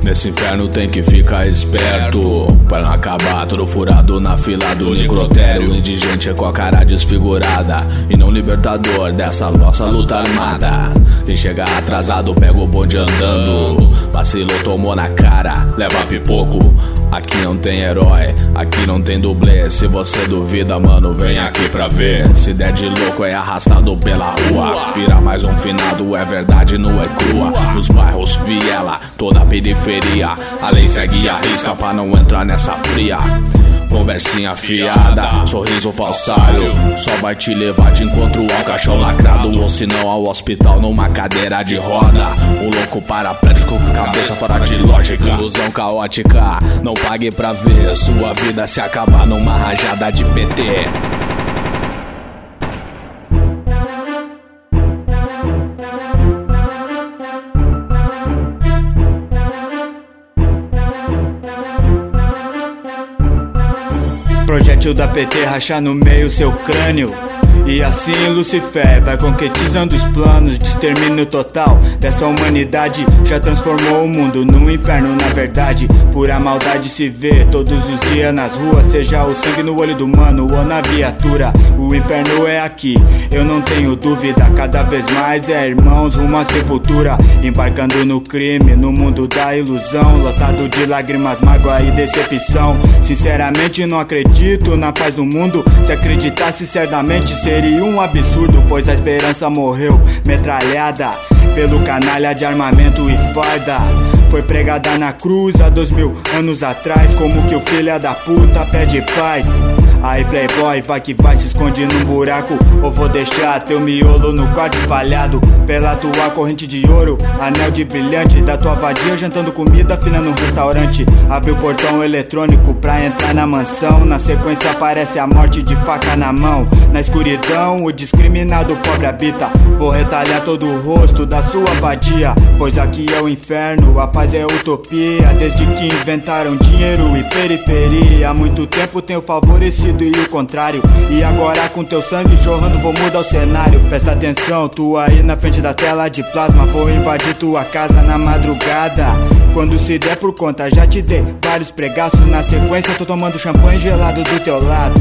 Nesse inferno tem que ficar esperto pra não acabar todo furado na fila do necrotério. Indigente com a cara desfigurada e não libertador dessa nossa luta armada. Quem chegar atrasado pega o bonde andando. Vacilou, tomou na cara, leva pipoco. Aqui não tem herói, aqui não tem dublê. Se você duvida, mano, vem aqui pra ver. Se der de louco é arrastado pela rua. Vira mais um finado, é verdade, não é crua. Nos bairros, viela, toda a periferia. A lei segue a risca pra não entrar nessa fria. Conversinha fiada, sorriso falsário. Só vai te levar de encontro ao caixão lacrado. Ou se não ao hospital numa cadeira de roda. Um louco paraplégico com cabeça fora de lógica. Ilusão caótica, não pague pra ver sua vida se acabar numa rajada de PT. Projétil da PT racha no meio seu crânio. E assim Lucifer vai concretizando os planos de extermínio total dessa humanidade. Já transformou o mundo num inferno, na verdade. Pura maldade se vê todos os dias nas ruas. Seja o sangue no olho do mano ou na viatura. O inferno é aqui, eu não tenho dúvida. Cada vez mais é irmãos rumo à sepultura. Embarcando no crime, no mundo da ilusão. Lotado de lágrimas, mágoa e decepção. Sinceramente não acredito na paz do mundo. Se acreditasse certamente seria um absurdo, pois a esperança morreu metralhada pelo canalha de armamento e farda. Foi pregada na cruz há 2000 anos atrás. Como que o filho da puta pede paz? Aí playboy, vai que vai, se esconde num buraco. Ou vou deixar teu miolo no quarto espalhado pela tua corrente de ouro, anel de brilhante da tua vadia, jantando comida fina no restaurante. Abre o portão eletrônico pra entrar na mansão. Na sequência aparece a morte de faca na mão. Na escuridão o discriminado pobre habita. Vou retalhar todo o rosto da sua vadia, pois aqui é o inferno, a paz é utopia. Desde que inventaram dinheiro e periferia, há muito tempo tenho favorecido e o contrário. E agora com teu sangue jorrando vou mudar o cenário. Presta atenção, tu aí na frente da tela de plasma. Vou invadir tua casa na madrugada. Quando se der por conta já te dei vários pregaços. Na sequência tô tomando champanhe gelado do teu lado.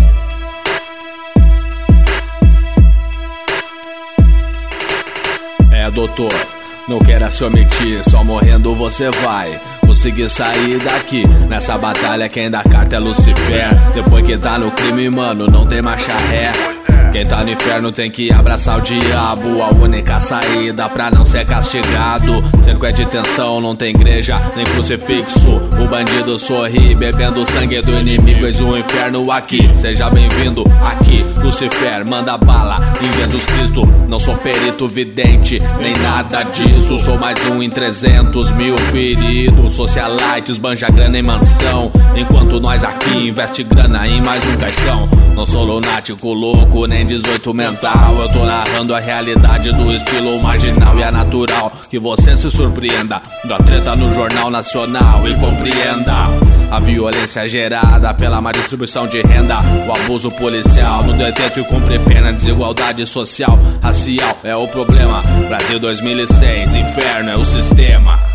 É, doutor, não queira se omitir, só morrendo você vai conseguir sair daqui. Nessa batalha quem dá carta é Lucifer. Depois que tá no crime, mano, não tem marcha ré. Quem tá no inferno tem que abraçar o diabo. A única saída pra não ser castigado. Cerco é de tensão, não tem igreja nem crucifixo. O bandido sorri, bebendo o sangue do inimigo. Eis o inferno aqui, seja bem-vindo aqui. Lucifer, manda bala em Jesus Cristo. Não sou perito vidente, nem nada disso. Sou mais um em 300 mil feridos. Socialites, banja grana em mansão. Enquanto nós aqui investe grana em mais um caixão. Não sou lunático louco, nem 18 mental. Eu tô narrando a realidade do estilo marginal. E é natural que você se surpreenda da treta no Jornal Nacional e compreenda a violência gerada pela má distribuição de renda. O abuso policial no detento e cumpre pena. Desigualdade social, racial é o problema. Brasil 2006, inferno é o sistema.